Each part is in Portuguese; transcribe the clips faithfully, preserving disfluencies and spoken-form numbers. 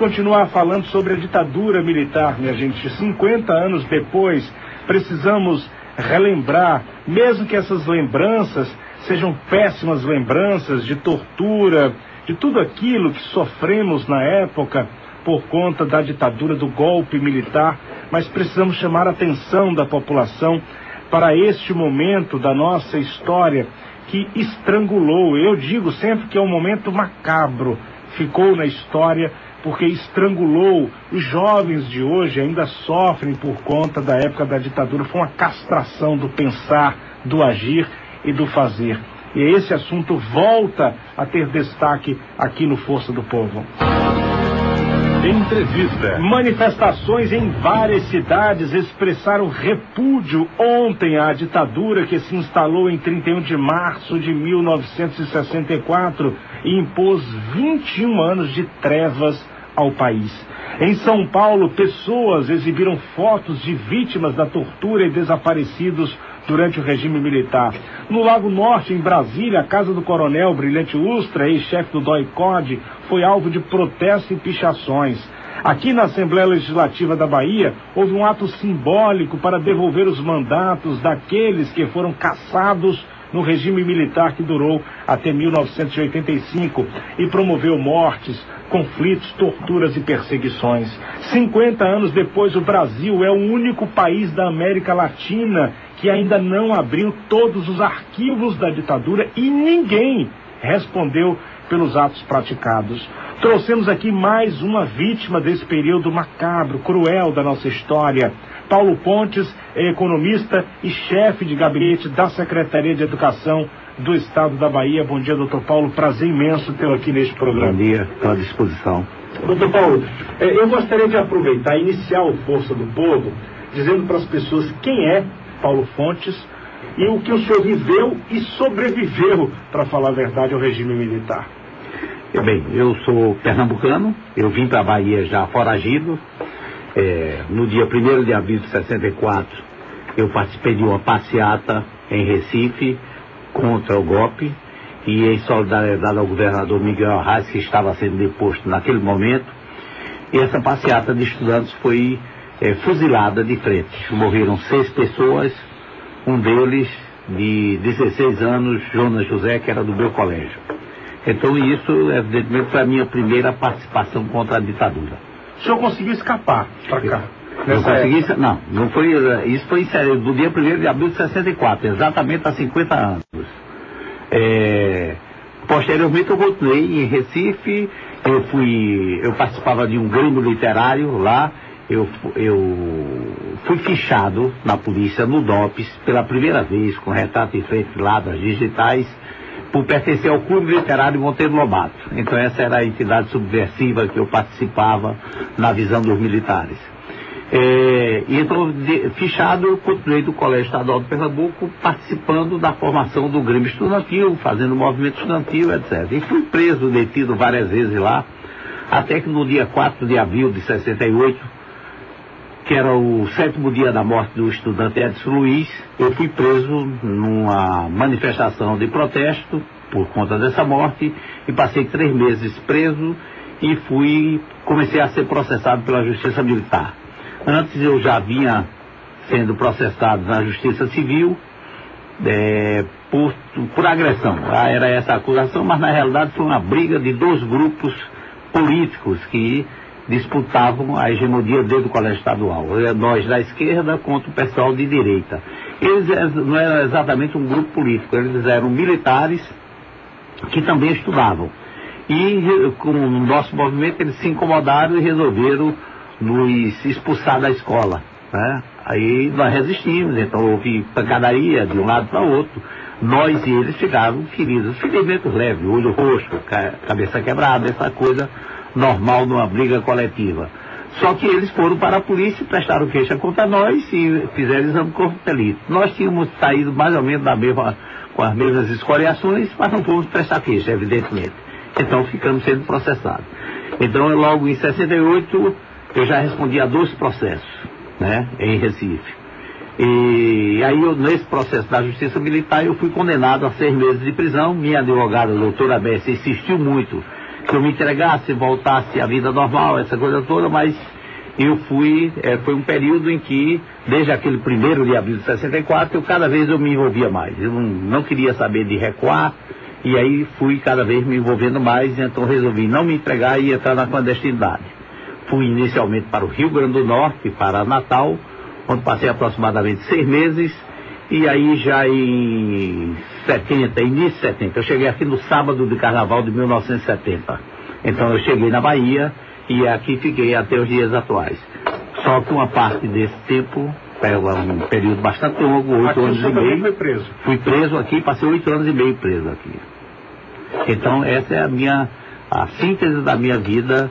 continuar falando sobre a ditadura militar, minha gente. cinquenta anos depois, precisamos relembrar, mesmo que essas lembranças sejam péssimas lembranças de tortura, de tudo aquilo que sofremos na época por conta da ditadura, do golpe militar, mas precisamos chamar a atenção da população para este momento da nossa história que estrangulou, eu digo sempre que é um momento macabro, ficou na história porque estrangulou. Os jovens de hoje ainda sofrem por conta da época da ditadura. Foi uma castração do pensar, do agir e do fazer. E esse assunto volta a ter destaque aqui no Força do Povo. Entrevista. Manifestações em várias cidades expressaram repúdio ontem à ditadura que se instalou em trinta e um de março de mil novecentos e sessenta e quatro e impôs vinte e um anos de trevas ao país. Em São Paulo, pessoas exibiram fotos de vítimas da tortura e desaparecidos durante o regime militar. No Lago Norte, em Brasília, a casa do coronel Brilhante Ustra, ex-chefe do D O I-C O D, foi alvo de protesto e pichações. Aqui na Assembleia Legislativa da Bahia, houve um ato simbólico para devolver os mandatos daqueles que foram caçados no regime militar que durou até mil novecentos e oitenta e cinco e promoveu mortes, conflitos, torturas e perseguições. cinquenta anos depois, o Brasil é o único país da América Latina que ainda não abriu todos os arquivos da ditadura e ninguém respondeu pelos atos praticados. Trouxemos aqui mais uma vítima desse período macabro, cruel da nossa história. Paulo Pontes é economista e chefe de gabinete da Secretaria de Educação do Estado da Bahia. Bom dia, doutor Paulo. Prazer imenso tê-lo aqui neste programa. Bom dia, estou à disposição. Doutor Paulo, eu gostaria de aproveitar, iniciar o Força do Povo, dizendo para as pessoas quem é Paulo Pontes e o que o senhor viveu e sobreviveu, para falar a verdade, ao regime militar. Bem, eu sou pernambucano, eu vim para a Bahia já foragido. É, no dia primeiro de abril de sessenta e quatro, eu participei de uma passeata em Recife contra o golpe e em solidariedade ao governador Miguel Arraes, que estava sendo deposto naquele momento. E essa passeata de estudantes foi é, fuzilada de frente. Morreram seis pessoas, um deles de dezesseis anos, Jonas José, que era do meu colégio. Então isso, evidentemente, foi a minha primeira participação contra a ditadura. O senhor conseguiu escapar para cá? Eu consegui, não, não foi, isso foi do dia primeiro de abril de sessenta e quatro, exatamente há cinquenta anos. É, posteriormente eu continuei em Recife, eu fui, eu participava de um grêmio literário lá, eu, eu fui fichado na polícia no DOPS pela primeira vez, com retrato em frente lá das digitais, por pertencer ao Clube Literário Monteiro Lobato. Então essa era a entidade subversiva que eu participava na visão dos militares. É, e então, de, fichado, eu continuei do Colégio Estadual de Pernambuco, participando da formação do Grêmio Estudantil, fazendo movimento estudantil, etcétera. E fui preso, detido várias vezes lá, até que no dia quatro de abril de sessenta e oito, que era o sétimo dia da morte do estudante Edson Luiz, eu fui preso numa manifestação de protesto por conta dessa morte e passei três meses preso e fui, comecei a ser processado pela Justiça Militar. Antes eu já vinha sendo processado na Justiça Civil é, por, por agressão. Ah, era essa a acusação, mas na realidade foi uma briga de dois grupos políticos que disputavam a hegemonia dentro do colégio estadual. Nós da esquerda contra o pessoal de direita. Eles não eram exatamente um grupo político, eles eram militares que também estudavam. E com o nosso movimento eles se incomodaram e resolveram nos expulsar da escola, né? Aí nós resistimos, então houve pancadaria de um lado para o outro. Nós e eles ficaram feridos, ferimentos leves, olho roxo, cabeça quebrada, essa coisa normal numa briga coletiva. Só que eles foram para a polícia, prestaram queixa contra nós e fizeram exame de corpo de delito. Nós tínhamos saído mais ou menos da mesma, com as mesmas escoriações, mas não fomos prestar queixa, evidentemente. Então ficamos sendo processados. Então logo em sessenta e oito eu já respondi a dois processos, né, em Recife. E aí eu, nesse processo da Justiça Militar, eu fui condenado a seis meses de prisão. Minha advogada, a doutora Bessia, insistiu muito que eu me entregasse, voltasse à vida normal, essa coisa toda, mas eu fui, é, foi um período em que, desde aquele primeiro de abril de sessenta e quatro, eu cada vez eu me envolvia mais. Eu não, não queria saber de recuar, e aí fui cada vez me envolvendo mais, então resolvi não me entregar e entrar na clandestinidade. Fui inicialmente para o Rio Grande do Norte, para Natal, onde passei aproximadamente seis meses, e aí já em setenta, início de setenta, eu cheguei aqui no sábado de carnaval de mil novecentos e setenta. Então eu cheguei na Bahia e aqui fiquei até os dias atuais. Só que uma parte desse tempo, um período bastante longo, oito anos e meio. Foi preso. Fui preso aqui, passei oito anos e meio preso aqui. Então essa é a minha, a síntese da minha vida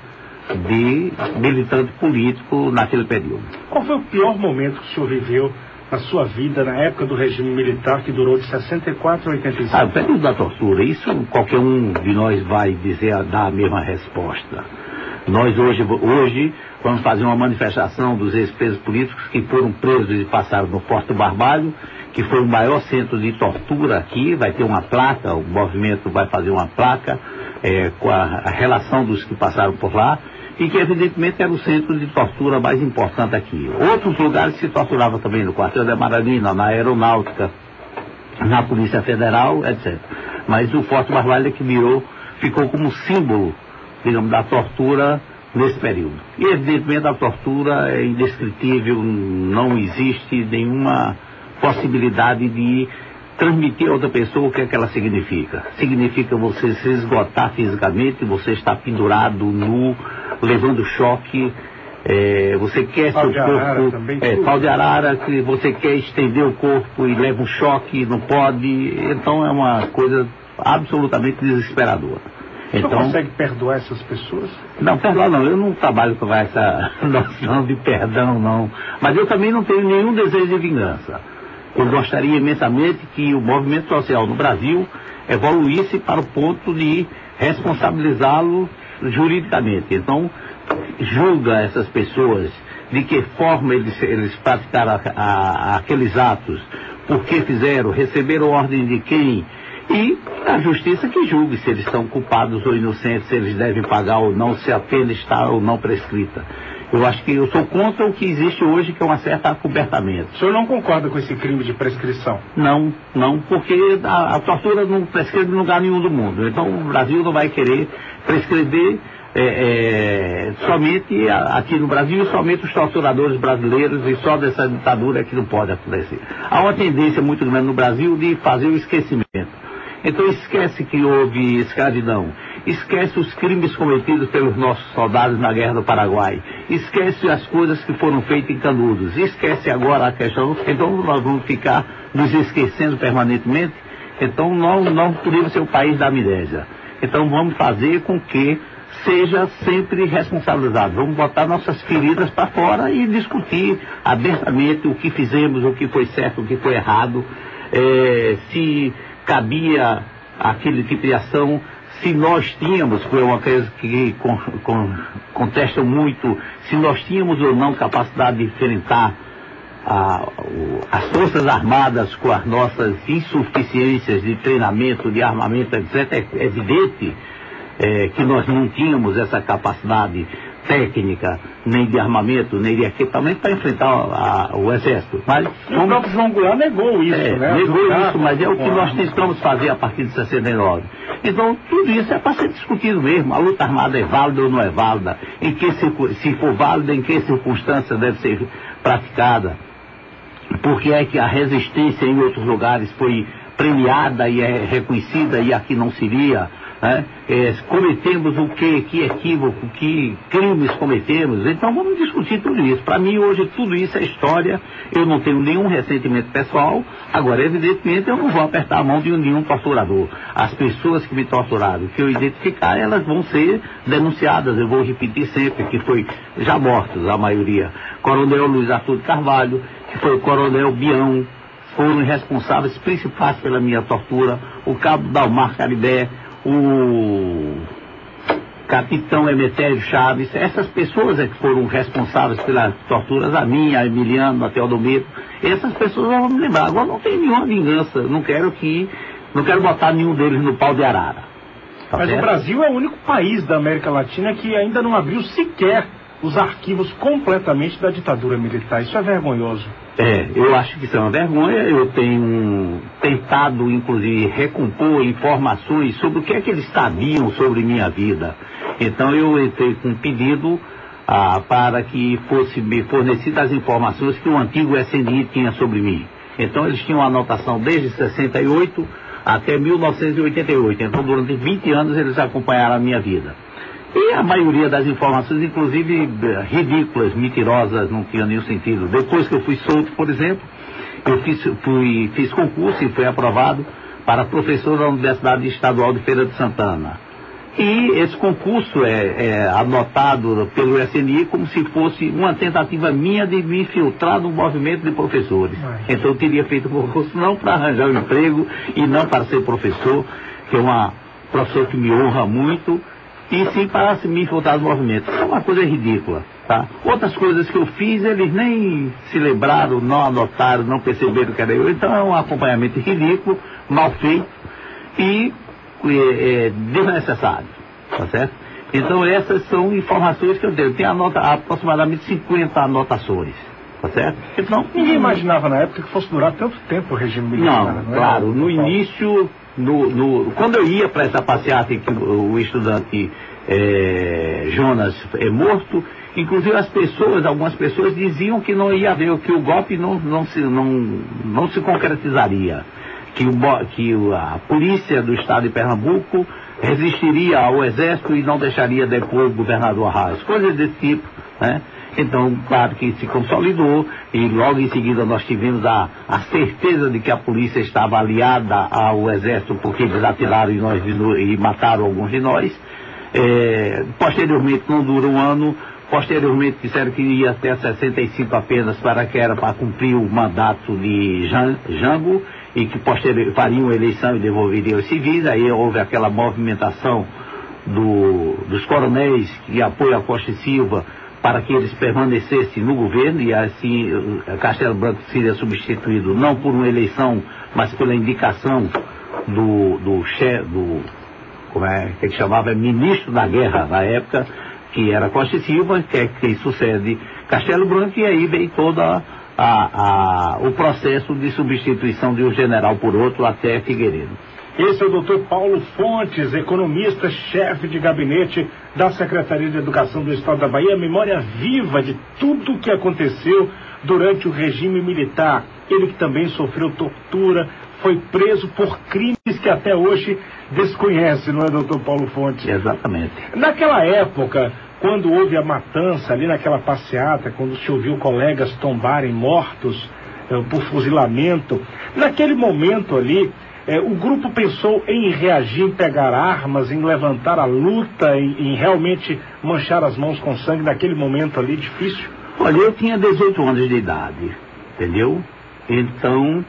de militante político naquele período. Qual foi o pior momento que o senhor viveu na sua vida, na época do regime militar, que durou de sessenta e quatro a oitenta e cinco? Ah, o período da tortura, isso qualquer um de nós vai dizer, dar a mesma resposta. Nós hoje, hoje vamos fazer uma manifestação dos ex-presos políticos que foram presos e passaram no Porto Barbalho, que foi o maior centro de tortura aqui. Vai ter uma placa, o movimento vai fazer uma placa é, com a, a relação dos que passaram por lá, e que evidentemente era o centro de tortura mais importante aqui. Outros lugares se torturava também, no quartel da Maranina, na aeronáutica, na Polícia Federal, etcétera. Mas o Porto Barbalho é que virou, ficou como símbolo, digamos, da tortura nesse período. E evidentemente a tortura é indescritível, não existe nenhuma possibilidade de transmitir a outra pessoa o que é que ela significa. Significa você se esgotar fisicamente, você está pendurado, nu, levando choque, é, você quer pau seu corpo, também, é, pau de arara, que você quer estender o corpo e leva um choque, não pode. Então é uma coisa absolutamente desesperadora. Você então, consegue perdoar essas pessoas? Não, perdoar não, eu não trabalho com essa noção de perdão não, mas eu também não tenho nenhum desejo de vingança. Eu gostaria imensamente que o movimento social no Brasil evoluísse para o ponto de responsabilizá-lo juridicamente. Então, julga essas pessoas, de que forma eles, eles praticaram a, a, aqueles atos, por que fizeram, receberam ordem de quem, e a justiça que julgue se eles estão culpados ou inocentes, se eles devem pagar ou não, se a pena está ou não prescrita. Eu acho que eu sou contra o que existe hoje, que é uma certa acobertamento. O senhor não concorda com esse crime de prescrição? Não, não, porque a, a tortura não prescreve em lugar nenhum do mundo. Então o Brasil não vai querer prescrever é, é, somente a, aqui no Brasil, e somente os torturadores brasileiros, e só dessa ditadura é que não pode acontecer. Há uma tendência muito grande no Brasil de fazer o esquecimento. Então esquece que houve escravidão, esquece os crimes cometidos pelos nossos soldados na Guerra do Paraguai, esquece as coisas que foram feitas em Canudos, esquece agora a questão. Então nós vamos ficar nos esquecendo permanentemente. Então não, não podemos ser o país da amnésia. Então vamos fazer com que seja sempre responsabilizado. Vamos botar nossas feridas para fora e discutir abertamente o que fizemos, o que foi certo, o que foi errado, é, se cabia aquele tipo de ação, se nós tínhamos, foi uma coisa que con, con, contestam muito, se nós tínhamos ou não capacidade de enfrentar a, o, as Forças Armadas com as nossas insuficiências de treinamento, de armamento, etcétera. É evidente é, que nós não tínhamos essa capacidade técnica, nem de armamento, nem de equipamento para enfrentar a, a, o exército. Mas e o próprio João Goulart negou isso, é, né? Negou Jogar, isso, mas é o que nós tentamos fazer a partir de sessenta e nove. Então, tudo isso é para ser discutido mesmo. A luta armada é válida ou não é válida? Em que, se for válida, em que circunstâncias deve ser praticada? Porque é que a resistência em outros lugares foi premiada e é reconhecida e aqui não seria? Né? É, cometemos o que, que equívoco, que crimes cometemos. Então vamos discutir tudo isso. Para mim hoje tudo isso é história. Eu não tenho nenhum ressentimento pessoal. Agora evidentemente eu não vou apertar a mão de nenhum torturador. As pessoas que me torturaram, que eu identificar, elas vão ser denunciadas. Eu vou repetir sempre que foi já mortos a maioria. Coronel Luiz Arthur de Carvalho, que foi o Coronel Bião, foram responsáveis principais pela minha tortura. O Cabo Dalmar Caribé, o Capitão Emetério Chaves, essas pessoas é que foram responsáveis pelas torturas, a minha, a Emiliano, a Teodomiro, essas pessoas vão me lembrar. Agora não tem nenhuma vingança, não quero que, não quero botar nenhum deles no pau de arara. Tá Mas certo? o Brasil é o único país da América Latina que ainda não abriu sequer os arquivos completamente da ditadura militar. Isso é vergonhoso. É, eu acho que isso é uma vergonha. Eu tenho tentado, inclusive, recompor informações sobre o que é que eles sabiam sobre minha vida. Então eu entrei com um pedido ah, para que fosse me fornecidas as informações que o antigo S N I tinha sobre mim. Então eles tinham anotação desde sessenta e oito até mil novecentos e oitenta e oito. Então durante vinte anos eles acompanharam a minha vida. E a maioria das informações, inclusive ridículas, mentirosas, não tinha nenhum sentido. Depois que eu fui solto, por exemplo, eu fiz, fui, fiz concurso e fui aprovado para professor da Universidade Estadual de Feira de Santana. E esse concurso é, é anotado pelo S N I como se fosse uma tentativa minha de me infiltrar no movimento de professores. Então eu teria feito o concurso não para arranjar um emprego e não para ser professor, que é uma profissão que me honra muito, e sim para me infiltrar no movimento. Isso é uma coisa ridícula, tá? Outras coisas que eu fiz, eles nem se lembraram, não anotaram, não perceberam que era eu. Então é um acompanhamento ridículo, mal feito e é, é, desnecessário, tá certo? Então essas são informações que eu tenho. Tem anota, aproximadamente cinquenta anotações, tá certo? Então, ninguém imaginava na época que fosse durar tanto tempo o regime militar. Não, não é? claro, no início, no, no, quando eu ia para essa passeata em que o, o estudante é, Jonas é morto, inclusive as pessoas, algumas pessoas diziam que não ia haver, que o golpe não, não, se, não, não se concretizaria, que, o, que a polícia do estado de Pernambuco resistiria ao exército e não deixaria depor o governador Arraes, coisas desse tipo, né? Então, claro que se consolidou e logo em seguida nós tivemos a, a certeza de que a polícia estava aliada ao exército porque eles atiraram e, nós, e mataram alguns de nós. É, posteriormente, não dura um ano, posteriormente disseram que ia até sessenta e cinco apenas para que era para cumprir o mandato de Jango e que posteriormente fariam eleição e devolveriam os civis. Aí houve aquela movimentação do, dos coronéis que apoiam a Costa e Silva para que eles permanecessem no governo, e assim Castelo Branco seria substituído não por uma eleição, mas pela indicação do, do chefe, do, como é que ele chamava, ministro da guerra na época, que era Costa e Silva, que é quem sucede Castelo Branco, e aí vem toda a, a, o processo de substituição de um general por outro até Figueiredo. Esse é o doutor Paulo Fontes, economista, chefe de gabinete da Secretaria de Educação do Estado da Bahia, memória viva de tudo o que aconteceu durante o regime militar. Ele que também sofreu tortura, foi preso por crimes que até hoje desconhece, não é, doutor Paulo Fontes? Exatamente. Naquela época, quando houve a matança ali naquela passeata, quando se ouviu colegas tombarem mortos eh, por fuzilamento, naquele momento ali, É, o grupo pensou em reagir, em pegar armas, em levantar a luta, em, em realmente manchar as mãos com sangue naquele momento ali difícil? Olha, eu tinha dezoito anos de idade, entendeu? Então,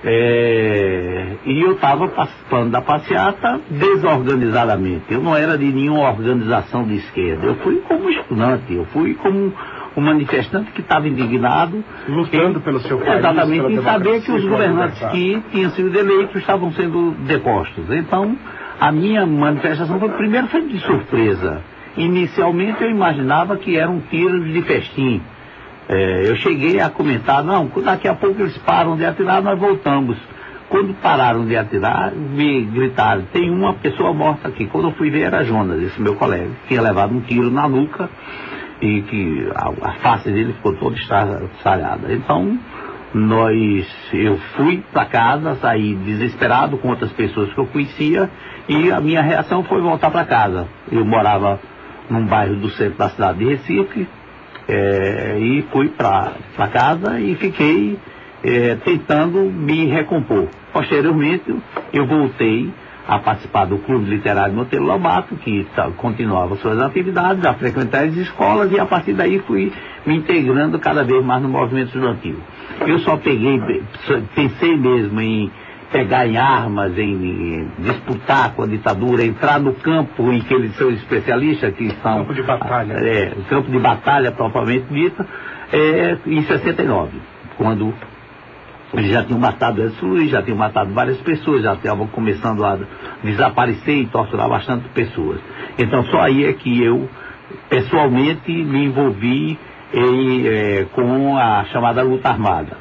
é, e eu estava participando da passeata desorganizadamente. Eu não era de nenhuma organização de esquerda. Eu fui como estudante, eu fui como um manifestante que estava indignado, lutando em, pelo seu país, exatamente, em saber que os governantes que tinham sido eleitos estavam sendo depostos. Então, a minha manifestação foi, primeiro foi de surpresa. Inicialmente eu imaginava que eram tiros de festim. É, eu cheguei a comentar, não, daqui a pouco eles param de atirar, nós voltamos. Quando pararam de atirar, me gritaram, tem uma pessoa morta aqui. Quando eu fui ver era Jonas, esse meu colega, que tinha levado um tiro na nuca e que a, a face dele ficou toda estraçalhada. Então, nós, eu fui para casa, saí desesperado com outras pessoas que eu conhecia, e a minha reação foi voltar para casa. Eu morava num bairro do centro da cidade de Recife, é, e fui para casa e fiquei é, tentando me recompor. Posteriormente, eu voltei a participar do Clube Literário Monteiro Lobato, que tá, continuava suas atividades, a frequentar as escolas, e a partir daí fui me integrando cada vez mais no movimento estudantil. Eu só peguei, pensei mesmo em pegar em armas, em disputar com a ditadura, entrar no campo em que eles são especialistas, que são... Campo de batalha. É, campo de batalha propriamente dita, é, em sessenta e nove, quando Eles já tinham matado Edson Luiz, já tinham matado várias pessoas, já estavam começando a desaparecer e torturar bastante pessoas. Então só aí é que eu, pessoalmente, me envolvi em, é, com a chamada luta armada.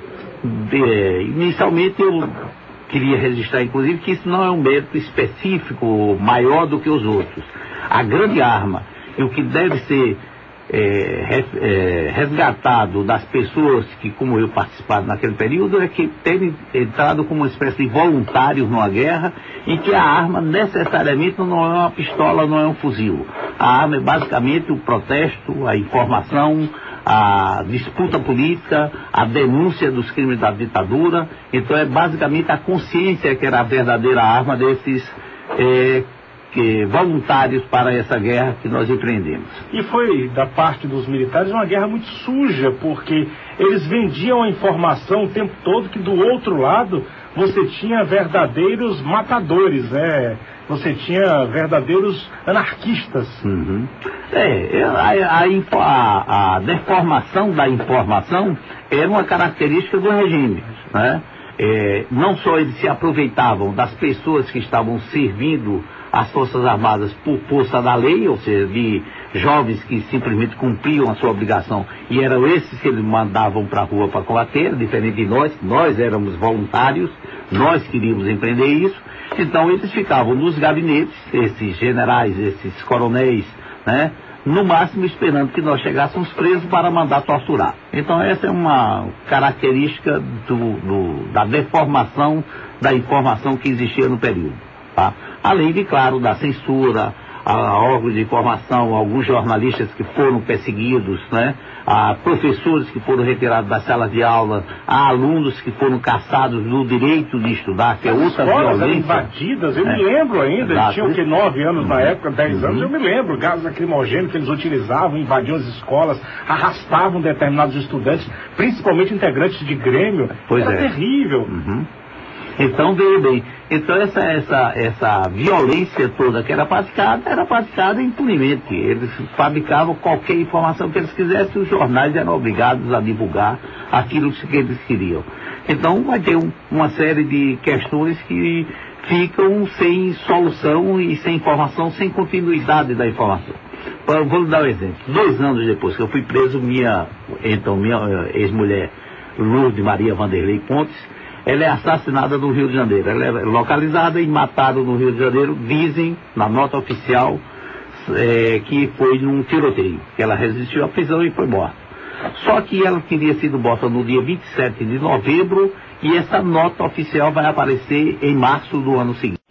De, inicialmente eu queria registrar, inclusive, que isso não é um mérito específico maior do que os outros. A grande arma e o que deve ser É, res, é, resgatado das pessoas que, como eu, participaram naquele período, é que terem entrado como uma espécie de voluntários numa guerra em que a arma necessariamente não é uma pistola, não é um fuzil. A arma é basicamente o protesto, a informação, a disputa política, a denúncia dos crimes da ditadura. Então é basicamente a consciência que era a verdadeira arma desses é, que, voluntários para essa guerra que nós empreendemos. E foi, da parte dos militares, uma guerra muito suja, porque eles vendiam a informação o tempo todo que do outro lado você tinha verdadeiros matadores, né? Você tinha verdadeiros anarquistas. Uhum. É, a, a, a, a deformação da informação era uma característica do regime, né? É, não só eles se aproveitavam das pessoas que estavam servindo as Forças Armadas por força da lei, ou seja, de jovens que simplesmente cumpriam a sua obrigação, e eram esses que eles mandavam para a rua para combater, diferente de nós, nós éramos voluntários, nós queríamos empreender isso. Então eles ficavam nos gabinetes, esses generais, esses coronéis, né, no máximo esperando que nós chegássemos presos para mandar torturar. Então essa é uma característica do, do, da deformação da informação que existia no período. Tá? Além de, claro, da censura, a, a órgãos de informação, alguns jornalistas que foram perseguidos, né? A professores que foram retirados das salas de aula, a alunos que foram caçados do direito de estudar, que é outra violência. Eram invadidas, eu é. me lembro ainda, eles tinham que nove anos na época, dez anos, eu me lembro, gases lacrimogêneos que eles utilizavam, invadiam as escolas, arrastavam determinados estudantes, principalmente integrantes de Grêmio. Pois Era é. terrível. Uhum. Então, veio bem. Então, essa, essa, essa violência toda que era praticada, era praticada impunemente. Eles fabricavam qualquer informação que eles quisessem, os jornais eram obrigados a divulgar aquilo que eles queriam. Então, vai ter um, uma série de questões que ficam sem solução e sem informação, sem continuidade da informação. Então, vou dar um exemplo. Dois anos depois que eu fui preso, minha, então, minha ex-mulher, Lourdes Maria Vanderlei Pontes, ela é assassinada no Rio de Janeiro. Ela é localizada e matada no Rio de Janeiro. Dizem, na nota oficial, é, que foi num tiroteio, que ela resistiu à prisão e foi morta. Só que ela teria sido morta no dia vinte e sete de novembro e essa nota oficial vai aparecer em março do ano seguinte.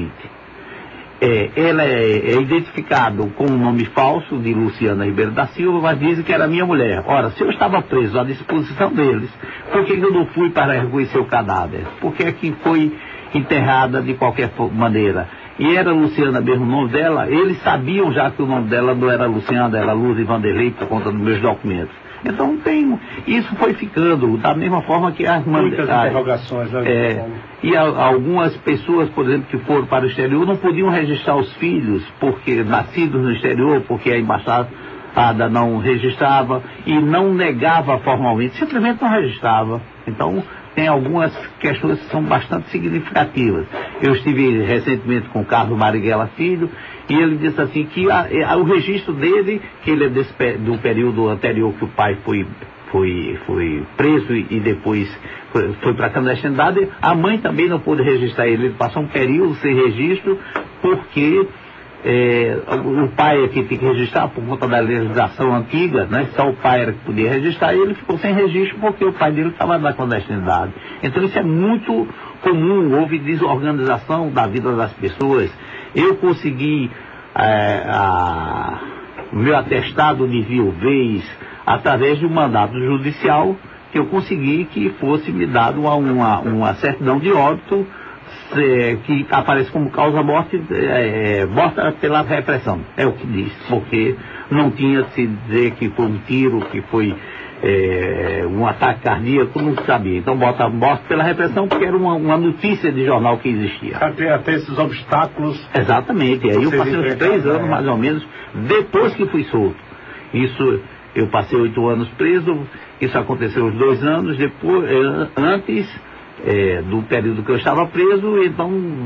É, ela é, é identificada com um nome falso de Luciana Ribeiro da Silva, mas dizem que era minha mulher. Ora, se eu estava preso à disposição deles, por que eu não fui para reconhecer o cadáver? Porque é que foi enterrada de qualquer maneira. E era Luciana mesmo o nome dela, eles sabiam já que o nome dela não era Luciana, era Lourdes Vanderlei por conta dos meus documentos. Então tem, isso foi ficando, da mesma forma que as... Muitas a, interrogações, né? É, e a, algumas pessoas, por exemplo, que foram para o exterior, não podiam registrar os filhos, porque nascidos no exterior, porque a embaixada não registrava e não negava formalmente, simplesmente não registrava. Então, tem algumas questões que são bastante significativas. Eu estive recentemente com o Carlos Marighella Filho, e ele disse assim que a, a, o registro dele, que ele é desse, do período anterior que o pai foi, foi, foi preso e, e depois foi, foi para a clandestinidade, a mãe também não pôde registrar ele. Ele passou um período sem registro, porque é, o pai é que tem que registrar por conta da legislação antiga, né? Só o pai era que podia registrar, e ele ficou sem registro porque o pai dele estava na clandestinidade. Então isso é muito comum, houve desorganização da vida das pessoas. Eu consegui é, a, o meu atestado de viuvez através de um mandato judicial, que eu consegui que fosse me dado uma, uma, uma certidão de óbito é, que aparece como causa morte, é, morta pela repressão. É o que diz, porque não tinha se dizer que foi um tiro, que foi é, um ataque cardíaco, não sabia. Então bota morte pela repressão, porque era uma, uma notícia de jornal que existia. Até, até esses obstáculos. Exatamente. Aí eu passei uns três anos, mais ou menos, depois que fui solto. Isso, eu passei oito anos preso, isso aconteceu uns dois anos depois, antes, é, do período que eu estava preso, então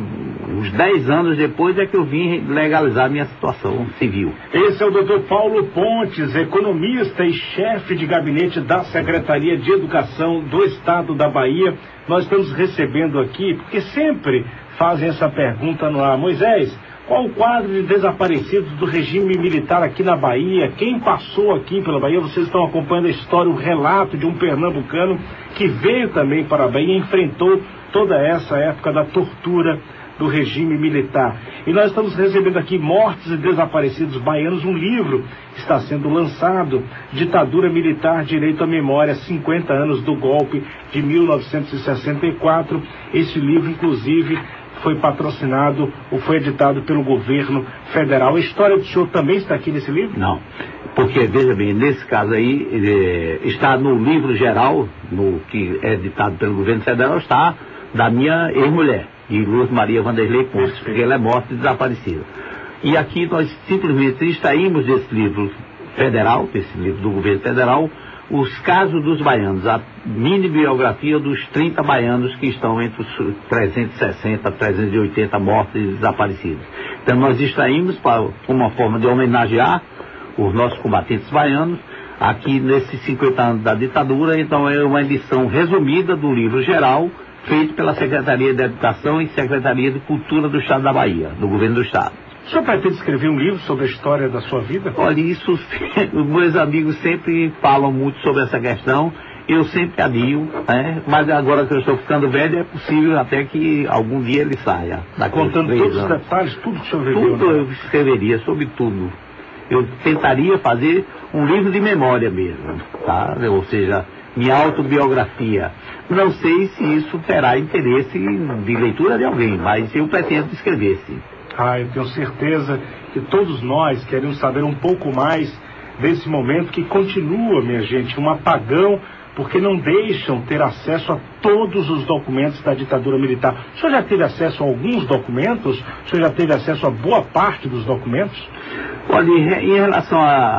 uns dez anos depois é que eu vim legalizar minha situação civil. Esse é o doutor Paulo Pontes, economista e chefe de gabinete da Secretaria de Educação do Estado da Bahia. Nós estamos recebendo aqui, porque sempre fazem essa pergunta no ar: Moisés, qual o quadro de desaparecidos do regime militar aqui na Bahia? Quem passou aqui pela Bahia? Vocês estão acompanhando a história, o relato de um pernambucano que veio também para a Bahia e enfrentou toda essa época da tortura do regime militar. E nós estamos recebendo aqui Mortos e Desaparecidos Baianos, um livro que está sendo lançado, Ditadura Militar, Direito à Memória, cinquenta anos do golpe de mil novecentos e sessenta e quatro. Esse livro, inclusive, foi patrocinado ou foi editado pelo governo federal. A história do senhor também está aqui nesse livro? Não, porque, veja bem, nesse caso aí, é, está no livro geral, no, que é editado pelo governo federal, está da minha ex-mulher, de Luz Maria Vanderlei Pontes, porque ela é morta e desaparecida. E aqui nós simplesmente extraímos desse livro federal, desse livro do governo federal, os casos dos baianos, a mini biografia dos trinta baianos que estão entre os trezentos e sessenta, trezentos e oitenta mortos e desaparecidos. Então nós extraímos para uma forma de homenagear os nossos combatentes baianos aqui nesses cinquenta anos da ditadura. Então é uma edição resumida do livro geral, feito pela Secretaria de Educação e Secretaria de Cultura do Estado da Bahia, do governo do Estado. O senhor pretende escrever um livro sobre a história da sua vida? Olha, isso, os meus amigos sempre falam muito sobre essa questão, eu sempre adio, né? Mas agora que eu estou ficando velho, é possível até que algum dia ele saia. Contando todos os detalhes, tudo que o senhor viveu? Tudo, né? Eu escreveria sobre tudo. Eu tentaria fazer um livro de memória mesmo, tá? Ou seja, minha autobiografia. Não sei se isso terá interesse de leitura de alguém, mas eu pretendo escrever, sim. Ah, eu tenho certeza que todos nós queremos saber um pouco mais desse momento que continua, minha gente, um apagão, porque não deixam ter acesso a todos os documentos da ditadura militar. O senhor já teve acesso a alguns documentos? O senhor já teve acesso a boa parte dos documentos? Olha, em relação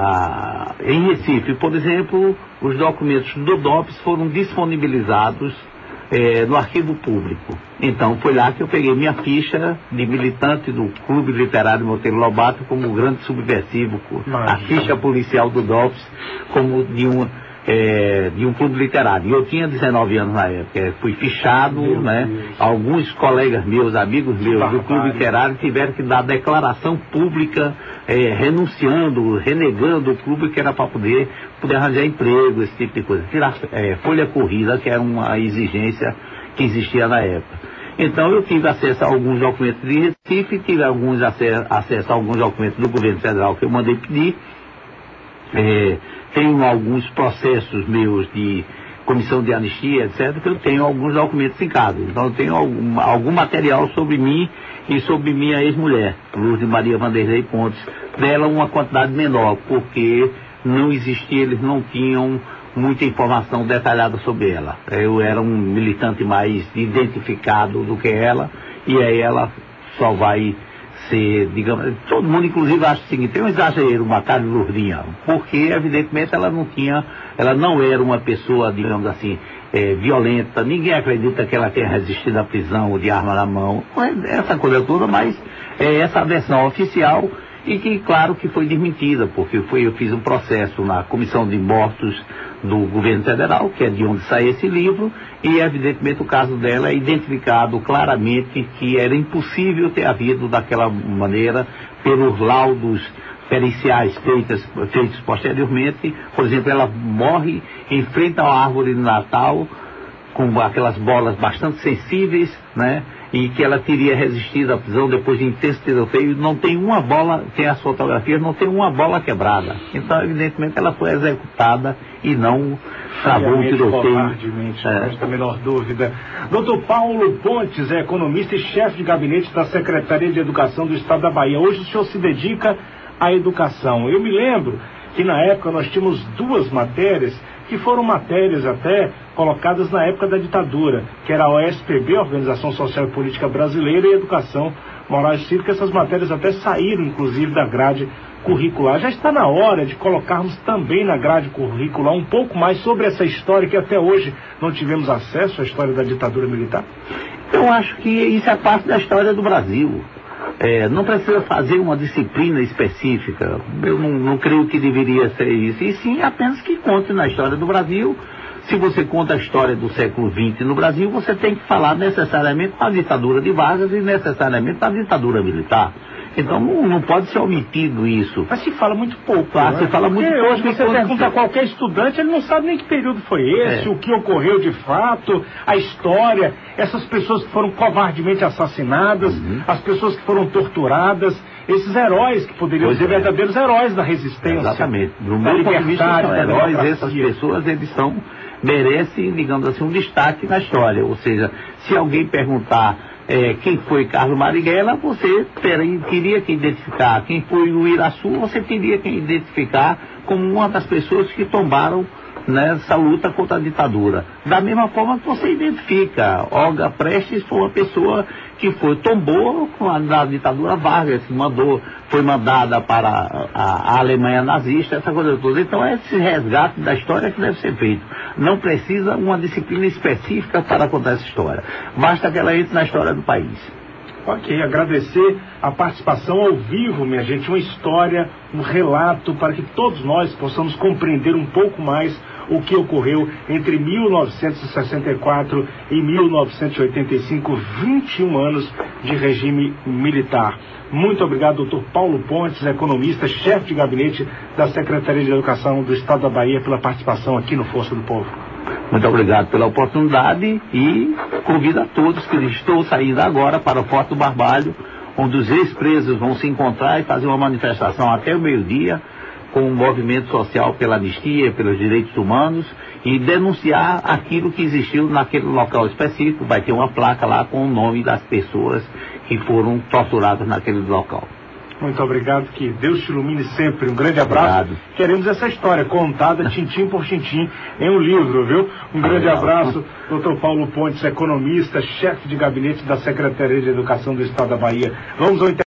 a... em Recife, por exemplo, os documentos do D O P S foram disponibilizados É, no arquivo público. Então foi lá que eu peguei minha ficha de militante do Clube Literário Monteiro Lobato como grande subversivo, Imagina. A ficha policial do D O P S como de um, é, de um clube literário. E eu tinha dezenove anos na época, fui fichado, Meu né? Deus. Alguns colegas meus, amigos meus do Clube Literário tiveram que dar declaração pública, é, renunciando, renegando o clube, que era para poder, poder arranjar emprego, esse tipo de coisa. Tirar é, folha corrida, que era uma exigência que existia na época. Então eu tive acesso a alguns documentos de Recife, tive alguns acesso, acesso a alguns documentos do governo federal que eu mandei pedir. É, tenho alguns processos meus de comissão de anistia, etcétera, que eu tenho alguns documentos em casa. Então eu tenho algum, algum material sobre mim e sobre minha ex-mulher, Luz de Maria Vanderlei Pontes. Dela uma quantidade menor, porque não existia, eles não tinham muita informação detalhada sobre ela. Eu era um militante mais identificado do que ela, e aí ela só vai ser, digamos, todo mundo inclusive acha o seguinte, tem um exagero matar Lourdinha, porque evidentemente ela não tinha, ela não era uma pessoa, digamos assim, é, violenta, ninguém acredita que ela tenha resistido à prisão de arma na mão, essa coisa toda, mas é essa a versão oficial, e que claro que foi desmentida, porque foi, eu fiz um processo na Comissão de Mortos do governo federal, que é de onde sai esse livro, e evidentemente o caso dela é identificado claramente que era impossível ter havido daquela maneira pelos laudos periciais feitos, feitos posteriormente. Por exemplo, ela morre em frente a uma árvore de Natal com aquelas bolas bastante sensíveis, né? E que ela teria resistido à prisão depois de intenso tiroteio. Não tem uma bola, tem as fotografias, não tem uma bola quebrada. Então, evidentemente, ela foi executada e não travou o tiroteio. É. Não resta a menor dúvida. doutor Paulo Pontes é economista e chefe de gabinete da Secretaria de Educação do Estado da Bahia. Hoje o senhor se dedica à educação. Eu me lembro que na época nós tínhamos duas matérias que foram matérias até colocadas na época da ditadura, que era a O S P B, Organização Social e Política Brasileira, e Educação Moral e Cívica. Essas matérias até saíram, inclusive, da grade curricular. Já está na hora de colocarmos também na grade curricular um pouco mais sobre essa história que até hoje não tivemos acesso à história da ditadura militar? Eu acho que isso é parte da história do Brasil. É, não precisa fazer uma disciplina específica. Eu não, não creio que deveria ser isso. E sim, apenas que conte na história do Brasil. Se você conta a história do século vinte no Brasil, você tem que falar necessariamente da ditadura de Vargas e necessariamente da ditadura militar. Então não, não pode ser omitido isso. Mas se fala muito pouco. Ah, né? se fala muito Porque pouco. hoje você pergunta a qualquer estudante, ele não sabe nem que período foi esse, É. o que ocorreu de fato, a história, essas pessoas que foram covardemente assassinadas, uhum. as pessoas que foram torturadas, esses heróis que poderiam pois ser é. verdadeiros heróis da resistência. Exatamente. Do meu ponto de vista, são heróis, essas pessoas, eles são, merecem, digamos assim, um destaque na história. Ou seja, se alguém perguntar É, quem foi Carlos Marighella, você teria que identificar. Quem foi o Iraçu, você teria que identificar como uma das pessoas que tombaram nessa luta contra a ditadura. Da mesma forma que você identifica, Olga Prestes foi uma pessoa que foi, tombou com a, a ditadura Vargas, que mandou, foi mandada para a, a Alemanha nazista, essa coisa toda. Então é esse resgate da história que deve ser feito. Não precisa uma disciplina específica para contar essa história. Basta que ela entre na história do país. Ok, agradecer a participação ao vivo, minha gente, uma história, um relato para que todos nós possamos compreender um pouco mais o que ocorreu entre mil novecentos e sessenta e quatro e mil novecentos e oitenta e cinco, vinte e um anos de regime militar. Muito obrigado, doutor Paulo Pontes, economista, chefe de gabinete da Secretaria de Educação do Estado da Bahia, pela participação aqui no Força do Povo. Muito obrigado pela oportunidade e convido a todos que estou saindo agora para o Forte do Barbalho, onde os ex-presos vão se encontrar e fazer uma manifestação até o meio-dia com um movimento social pela anistia, pelos direitos humanos e denunciar aquilo que existiu naquele local específico. Vai ter uma placa lá com o nome das pessoas que foram torturadas naquele local. Muito obrigado, que Deus te ilumine sempre. Um grande abraço. Obrigado. Queremos essa história contada, tintim por tintim, em um livro, viu? Um grande Legal. abraço, doutor Paulo Pontes, economista, chefe de gabinete da Secretaria de Educação do Estado da Bahia. Vamos ao